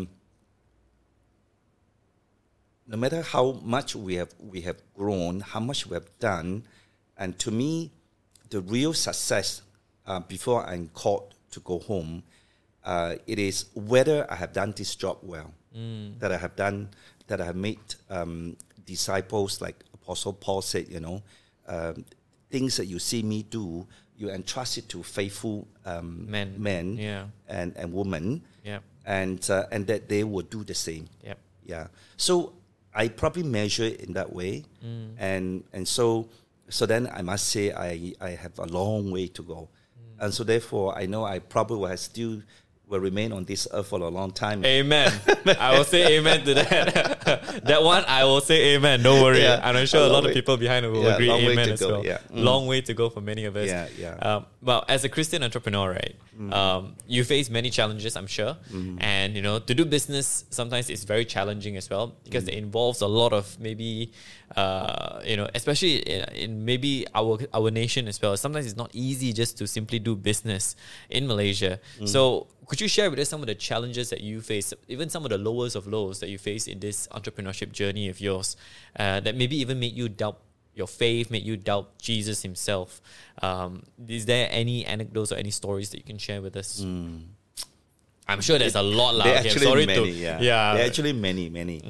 no matter how much we have grown, how much we have done, and to me, the real success before I'm called to go home, it is whether I have done this job well, that I have made disciples like Apostle Paul said, things that you see me do, you entrust it to faithful men and women, and that they will do the same. Yeah. So I probably measure it in that way, and so then I must say I have a long way to go, and so therefore I know I probably will remain on this earth for a long time. Amen. I will say amen to that. That one, I will say amen. Don't worry. Yeah, and I'm sure a lot of people behind will agree amen as well. Yeah. Long way to go for many of us. Well, as a Christian entrepreneur, right, you face many challenges, I'm sure. And, to do business, sometimes it's very challenging as well because it involves a lot of maybe, especially in maybe our nation as well. Sometimes it's not easy just to simply do business in Malaysia. So could you share with us some of the challenges that you face, even some of the lowest of lows that you face in this entrepreneurship journey of yours, that maybe even made you doubt your faith, made you doubt Jesus himself? Is there any anecdotes or any stories that you can share with us? I'm sure there's a lot. There are actually many. There are actually many.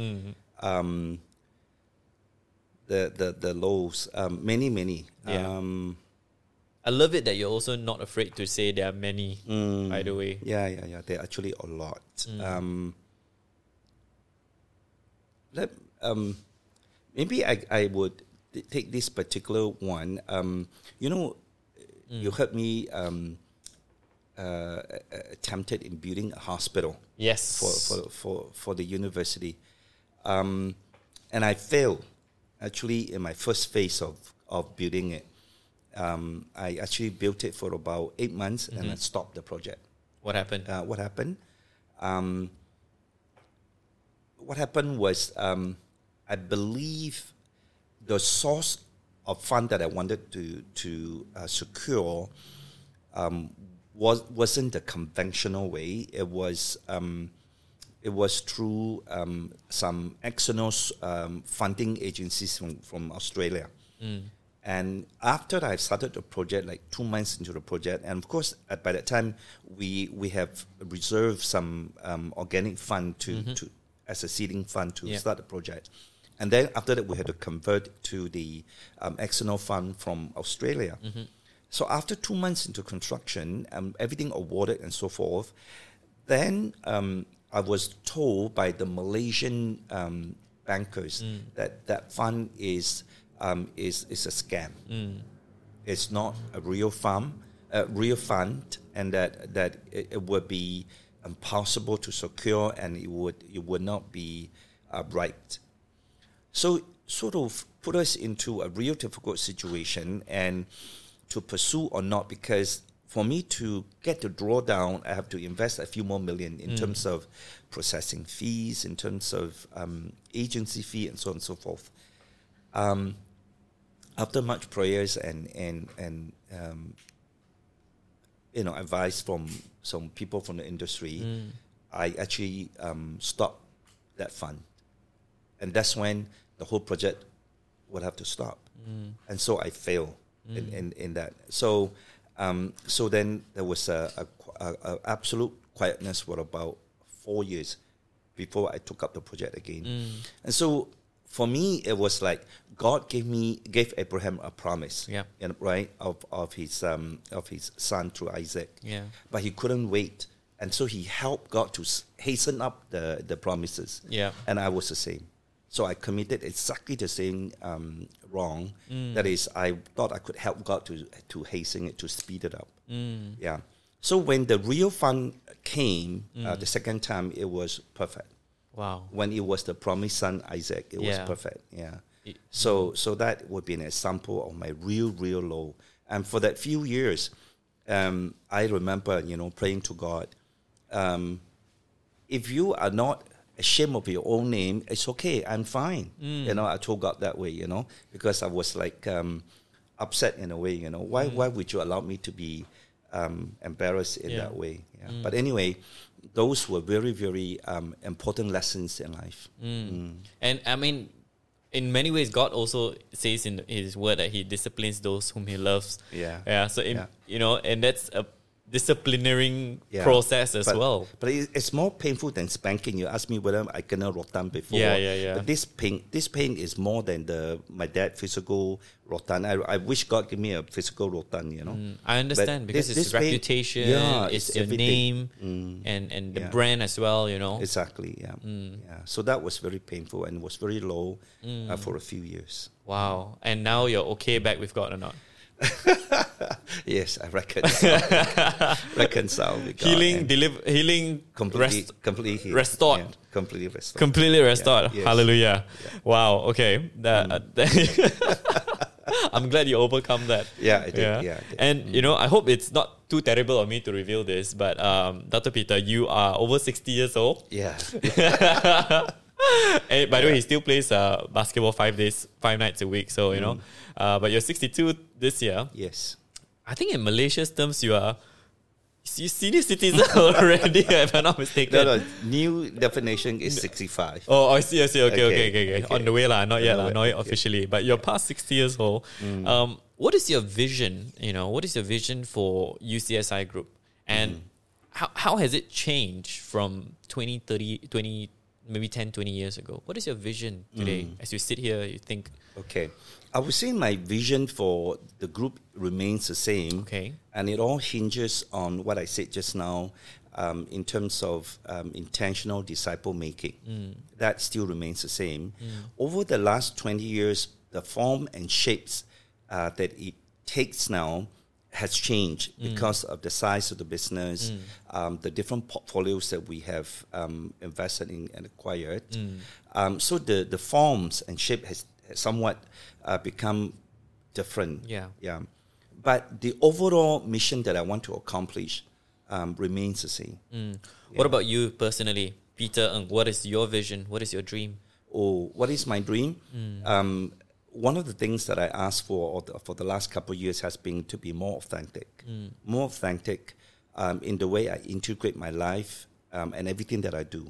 The lows, many. I love it that you're also not afraid to say there are many, by the way. Yeah. There are actually a lot. Maybe I would take this particular one. You heard me attempted in building a hospital. Yes. For the university. And I failed, actually, in my first phase of building it. I actually built it for about 8 months and I stopped the project. What happened? What happened was I believe the source of fund that I wanted to secure wasn't the conventional way. It was through some external funding agencies from Australia. And after I started the project, like 2 months into the project, and of course, by that time, we have reserved some organic fund to as a seeding fund to start the project. And then after that, we had to convert to the external fund from Australia. So after 2 months into construction, everything awarded and so forth, then I was told by the Malaysian bankers that fund is a scam. It's not a real fund, and that it would be impossible to secure, and it would not be right. So sort of put us into a real difficult situation and to pursue or not, because for me to get the drawdown, I have to invest a few more million in terms of processing fees, in terms of agency fee, and so on and so forth. After much prayers and advice from some people from the industry, I actually stopped that fund, and that's when the whole project would have to stop, and so I failed in that. So then there was a absolute quietness for about 4 years before I took up the project again, and so. For me, it was like God gave Abraham a promise, right, of his son through Isaac. But he couldn't wait, and so he helped God to hasten up the promises. And I was the same. So I committed exactly the same wrong. That is, I thought I could help God to hasten it, to speed it up. So when the real fund came the second time, it was perfect. Wow. When it was the promised son Isaac, it was perfect. So that would be an example of my real low. And for that few years, I remember, praying to God. If you are not ashamed of your own name, it's okay. I'm fine. I told God that way, because I was like upset in a way. Why would you allow me to be embarrassed in that way? But anyway. Those were very, very important lessons in life. And I mean, in many ways, God also says in His Word that He disciplines those whom He loves. So and that's disciplinary process as well. But it's more painful than spanking. You asked me whether I kena rotan before. Yeah. But this pain is more than my dad physical rotan. I wish God give me a physical rotan, you know. I understand, because it's reputation, it's your name, and the brand as well, you know. Exactly, yeah. So that was very painful and was very low for a few years. Wow. And now you're okay back with God or not? Yes, I reconcile with God. Healing, completely healed. restored. Yeah, completely restored. Completely restored. Yes. Hallelujah. Yeah. Wow. Okay. I'm glad you overcome that. Yeah, I did. Yeah. I did. And you know, I hope it's not too terrible of me to reveal this, but Dr. Peter, you are over 60 years old. Yeah. And by the way, he still plays basketball 5 nights a week. So, you know, but you're 62 this year. Yes. I think in Malaysia's terms, you're senior citizen already, if I'm not mistaken. No, new definition is 65. Oh, I see. Okay. On the way, not yet, not officially. But you're past 60 years old. What is your vision? You know, what is your vision for UCSI Group? And how has it changed from 20, 20 years ago? What is your vision today? As you sit here, you think... Okay. I would say my vision for the group remains the same. Okay. And it all hinges on what I said just now in terms of intentional disciple making. That still remains the same. Over the last 20 years, the form and shapes that it takes now has changed because of the size of the business, the different portfolios that we have invested in and acquired. So the forms and shape has somewhat become different. Yeah. But the overall mission that I want to accomplish remains the same. What about you personally, Peter Ng? What is your vision? What is your dream? Oh, what is my dream? One of the things that I asked for the last couple of years has been to be more authentic. More authentic in the way I integrate my life and everything that I do.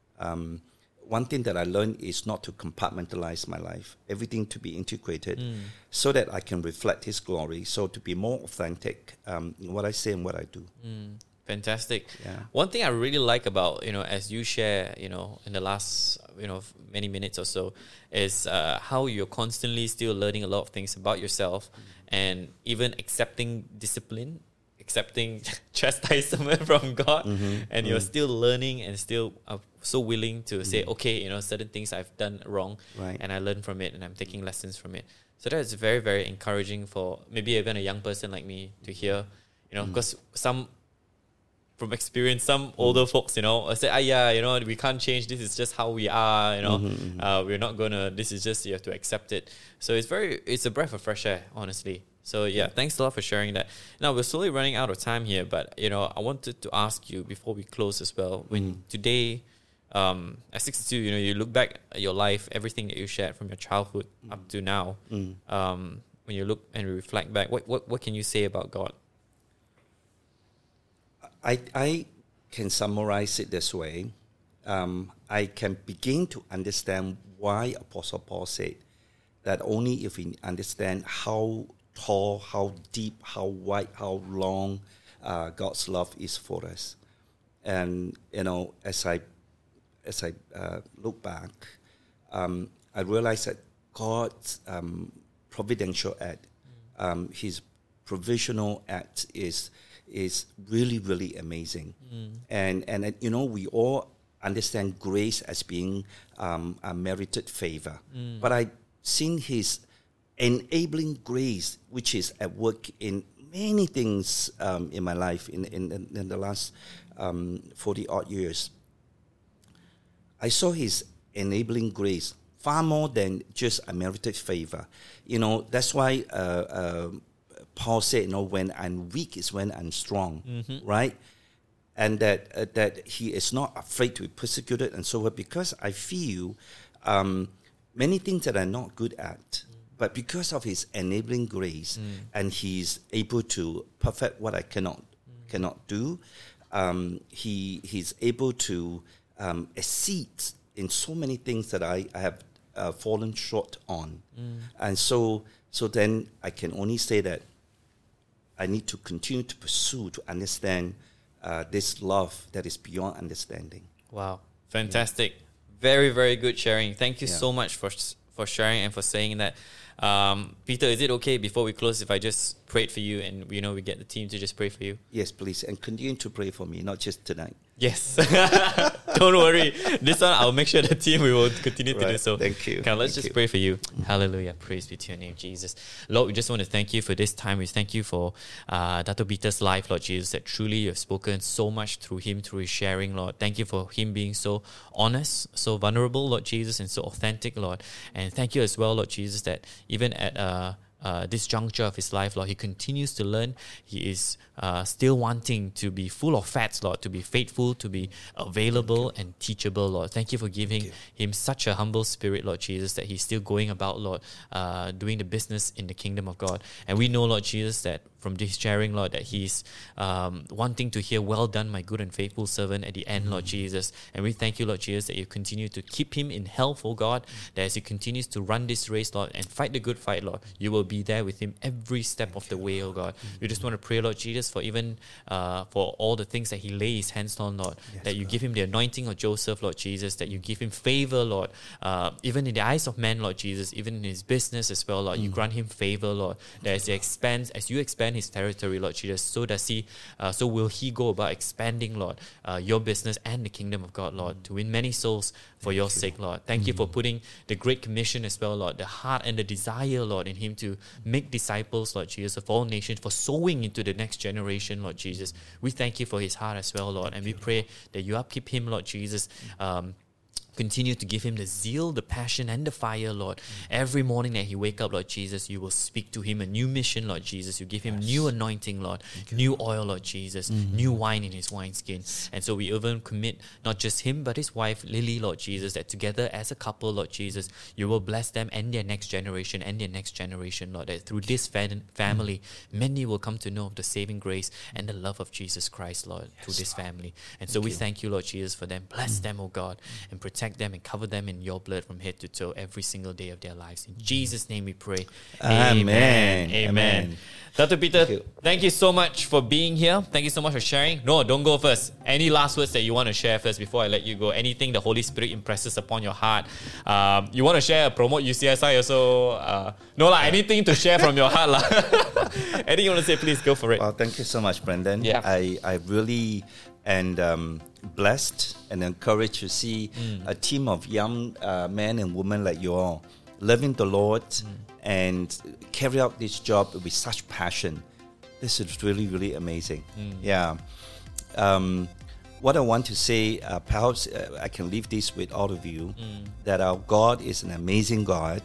One thing that I learned is not to compartmentalize my life, everything to be integrated so that I can reflect His glory. So to be more authentic in what I say and what I do. Fantastic. Yeah. One thing I really like about, you know, as you share, you know, in the last, you know, many minutes or so, is how you're constantly still learning a lot of things about yourself and even accepting discipline, accepting chastisement from God, and you're still learning and still so willing to say, okay, you know, certain things I've done wrong, and I learn from it and I'm taking lessons from it. So that's very, very encouraging for maybe even a young person like me to hear, you know, because from experience, some older folks, you know, say, you know, we can't change. This is just how we are, you know. We're not gonna. This is just, you have to accept it. So it's a breath of fresh air, honestly. So yeah, thanks a lot for sharing that. Now we're slowly running out of time here, but you know, I wanted to ask you before we close as well. When today, at 62, you know, you look back at your life, everything that you shared from your childhood up to now. When you look and reflect back, what can you say about God? I can summarize it this way. I can begin to understand why Apostle Paul said that only if we understand how tall, how deep, how wide, how long God's love is for us. And, you know, as I look back, I realized that God's providential act, His provisional act is really, really amazing. And you know, we all understand grace as being a merited favor. But I've seen His enabling grace, which is at work in many things in my life in the last 40-odd years. I saw His enabling grace far more than just a merited favor. You know, that's why Paul said, you know, when I'm weak is when I'm strong, right? And that he is not afraid to be persecuted and so on, because I feel many things that I'm not good at, but because of His enabling grace, and He's able to perfect what I cannot do, He's able to exceed in so many things that I have fallen short on. And so then I can only say that I need to continue to pursue, to understand this love that is beyond understanding. Wow. Fantastic. Very, very good sharing. Thank you so much for sharing and for saying that. Peter, is it okay before we close if I just prayed for you and we get the team to just pray for you? Yes, please. And continue to pray for me, not just tonight. Yes. Don't worry. This one, I'll make sure the team we will continue to do so. Thank you. Let's just pray for you. Hallelujah. Praise be to your name, Jesus. Lord, we just want to thank you for this time. We thank you for Dato' Peter's life, Lord Jesus, that truly you have spoken so much through him, through his sharing, Lord. Thank you for him being so honest, so vulnerable, Lord Jesus, and so authentic, Lord. And thank you as well, Lord Jesus, that even at this juncture of his life, Lord, he continues to learn. He is still wanting to be full of fats, Lord, to be faithful, to be available and teachable, Lord. Thank you for giving him such a humble spirit, Lord Jesus, that he's still going about, Lord, doing the business in the kingdom of God. And we know, Lord Jesus, that from this sharing, Lord, that he's wanting to hear, well done, my good and faithful servant, at the end, Lord Jesus. And we thank you, Lord Jesus, that you continue to keep him in health, oh God, that as he continues to run this race, Lord, and fight the good fight, Lord, you will be there with him every step of the way, oh God. We just want to pray, Lord Jesus, for even for all the things that he lays his hands on, Lord, that you give him the anointing of Joseph, Lord Jesus, that you give him favor, Lord, even in the eyes of men, Lord Jesus, even in his business as well, Lord, you grant him favor, Lord, that as you expand his territory, Lord Jesus, so will he go about expanding, Lord, your business and the kingdom of God, Lord, to win many souls for your sake, Lord. Thank you for putting the Great Commission as well, Lord, the heart and the desire, Lord, in him to make disciples, Lord Jesus, of all nations, for sowing into the next generation, Lord Jesus. We thank you for his heart as well, Lord, and we pray that you upkeep him, Lord Jesus. Continue to give him the zeal, the passion, and the fire, Lord. Every morning that he wake up, Lord Jesus, you will speak to him a new mission, Lord Jesus. You give him new anointing, Lord, new oil, Lord Jesus, new wine in his wineskin. And so we even commit not just him, but his wife, Lily, Lord Jesus, that together as a couple, Lord Jesus, you will bless them and their next generation, Lord, that through this family, many will come to know of the saving grace and the love of Jesus Christ, Lord, through this family. And so we thank you, Lord Jesus, for them. Bless them, oh God, and protect them and cover them in your blood from head to toe every single day of their lives. In Jesus' name we pray. Amen. Dr. Peter, thank you so much for being here. Thank you so much for sharing. No, don't go first. Any last words that you want to share first before I let you go? Anything the Holy Spirit impresses upon your heart? You want to share, promote UCSI also? Anything to share from your heart. Anything you want to say, please go for it. Well, thank you so much, Brendan. Yeah. I really and blessed and encouraged to see a team of young men and women like you all loving the Lord and carry out this job with such passion. This is really, really amazing. Yeah. What I want to say, perhaps I can leave this with all of you, that our God is an amazing God.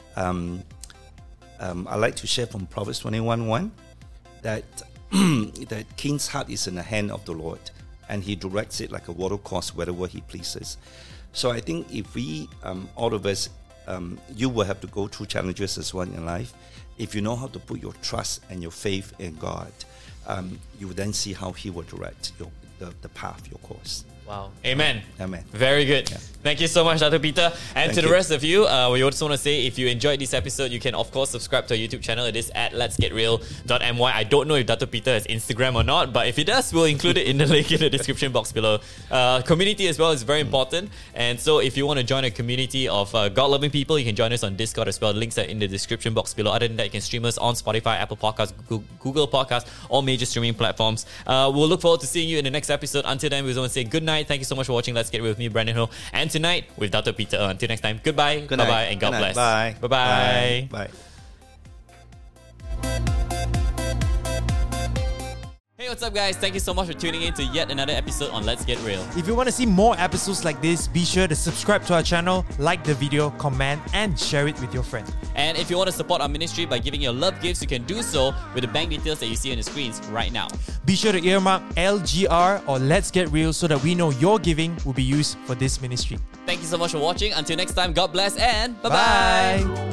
I like to share from Proverbs 21:1 that the king's heart is in the hand of the Lord, and he directs it like a watercourse wherever he pleases. So I think if we, all of us, you will have to go through challenges as well in life. If you know how to put your trust and your faith in God, you will then see how he will direct the path, your course. Wow. Amen. Amen. Very good. Yeah. Thank you so much, Dr. Peter. And Thank the rest of you, we also want to say, if you enjoyed this episode, you can, of course, subscribe to our YouTube channel. It is at letsgetreal.my. I don't know if Dr. Peter has Instagram or not, but if he does, we'll include it in the link in the description box below. Community as well is very important. And so if you want to join a community of God-loving people, you can join us on Discord as well. The links are in the description box below. Other than that, you can stream us on Spotify, Apple Podcasts, Google Podcasts, all major streaming platforms. We'll look forward to seeing you in the next episode. Until then, we just want to say good night. Thank you so much for watching Let's Get Real with me, Brandon Ho, and tonight with Dr. Peter. Until next time, goodbye, bye-bye, and God bless. Bye. Bye-bye. Bye. Hey, what's up, guys? Thank you so much for tuning in to yet another episode on Let's Get Real. If you want to see more episodes like this, be sure to subscribe to our channel, like the video, comment, and share it with your friends. And if you want to support our ministry by giving your love gifts, you can do so with the bank details that you see on the screens right now. Be sure to earmark LGR or Let's Get Real so that we know your giving will be used for this ministry. Thank you so much for watching. Until next time, God bless and bye-bye. Bye.